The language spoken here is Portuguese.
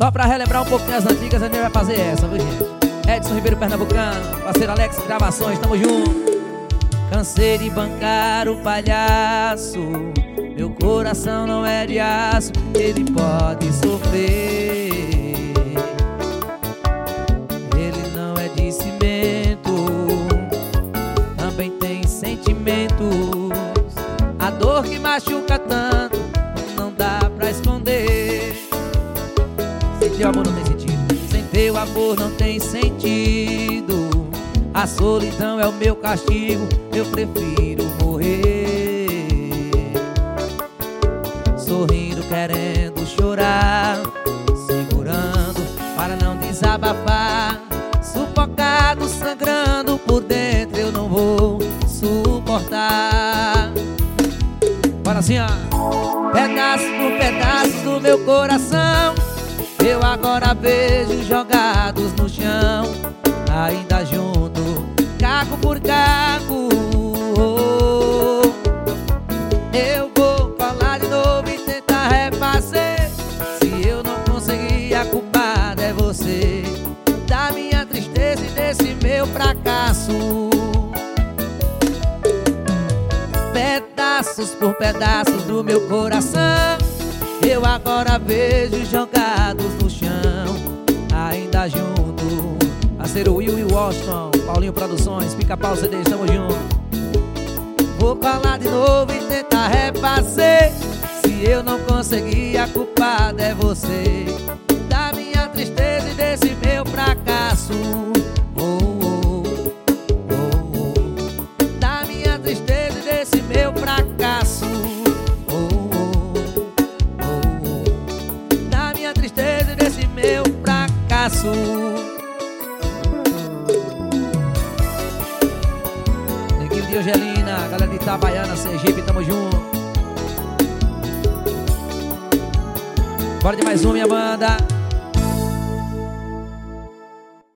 Só pra relembrar um pouquinho as antigas, a gente vai fazer essa, viu, gente? Edson Ribeiro Pernambucano, parceiro Alex Gravações, tamo junto. Cansei de bancar o palhaço, meu coração não é de aço, ele pode sofrer. Ele não é de cimento, também tem sentimentos. A dor que machuca tanto não dá pra esconder. Sem teu amor não tem sentido, sem teu amor não tem sentido. A solidão é o meu castigo, eu prefiro morrer. Sorrindo, querendo chorar, segurando para não desabafar. Sufocado, sangrando por dentro, eu não vou suportar. Bora assim, ó. Pedaços por pedaços do meu coração, eu agora vejo jogados no chão. Ainda junto, caco por caco. Eu vou falar de novo e tentar refazer. Se eu não conseguir, a culpada é você, da minha tristeza e desse meu fracasso. Pedaços por pedaços do meu coração, eu agora vejo jogados no chão. Ainda junto, parceiro Will Washington, Paulinho Produções, Pica-Pau CD, estamos juntos. Vou falar de novo e tentar refazer. Se eu não conseguir, a culpada é você, da minha tristeza e desse meu fracasso. Da minha tristeza e desse meu fracasso. Da minha tristeza e desse meu fracasso. Angelina, galera de Itabaiana, Sergipe, tamo junto. Bora de mais uma, minha banda.